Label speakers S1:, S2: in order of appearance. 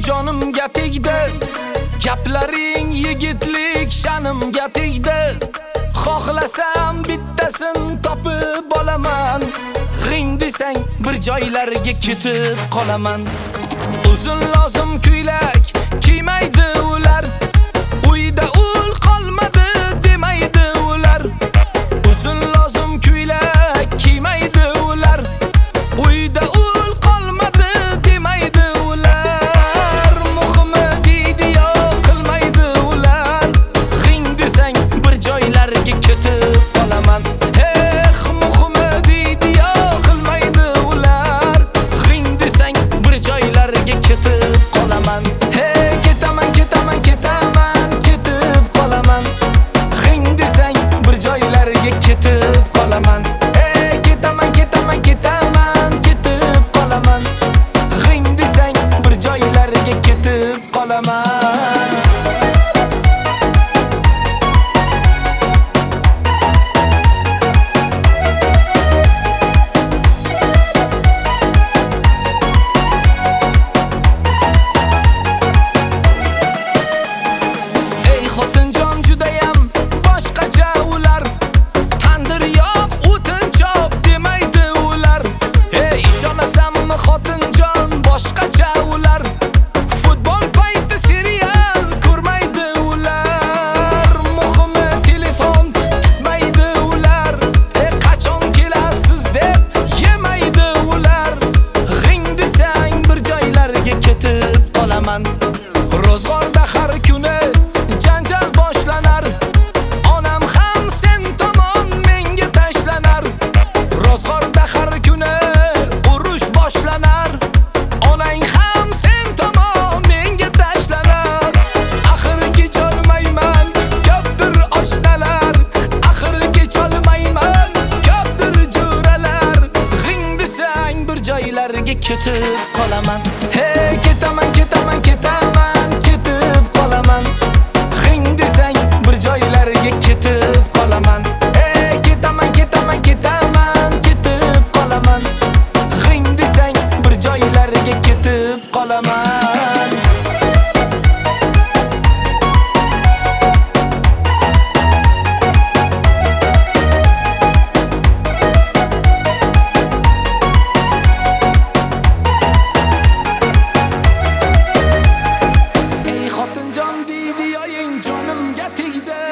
S1: jonimga tegdi. Gaplaring yigitlik sha'nimga tegdi. Xohlasam bittasin topib olaman. G'ing desang bir joylarga ketib qolaman. Uzun lozim ko'ylak kiymaydi ular. Uyda ul qolmadi demaydi ular. Uzun lozim ko'ylak kiymaydi ular. Uyda ul qolmadi demaydi ular. Muhimi deydi yo qilmaydi ular. G'ing desang bir joylarga ketib qolaman. Muhimi deydi yo qilmaydi ular. G'ing desang bir joylarga ketib qolaman. Ketaman ketaman ketaman ketib qolaman. G'ing desang bir joylarga ketib qolaman. Ketaman ketaman ketaman ketib qolaman. G'ing desang bir joylarga ketib qolaman. Xotinjon judayam boshqacha ular. Tandir yo'q, o'tin chop demaydi ular. Ishonasanmi xotinjon boshqacha ular. Futbol payti serial ko'rmaydi ular. Muhimi telefon tutmaydi ular. Qachon kelasiz deb yemaydi ular. G'ing desang bir joylarga ketib qolaman. Ro'zg'orda har kuni janjal boshlanar. Onam ham sen tomon menga tashlanar. Ro'zg'orda har kuni urush boshlanar. Onang ham sen tomon menga tashlanar. Axir kecholmayman ko'pdir oshnalar. Axir kecholmayman ko'pdir jo'ralar. G'ing desang bir joylarga ketib qolaman. Ketaman ketaman ketaman ketib qolaman. G'ing desang bir joylarga ketib qolaman. Ketaman ketaman ketaman ketib qolaman. G'ing desang bir joylarga ketib qolaman. Xotinjon deydi yoying jonimga tegdi.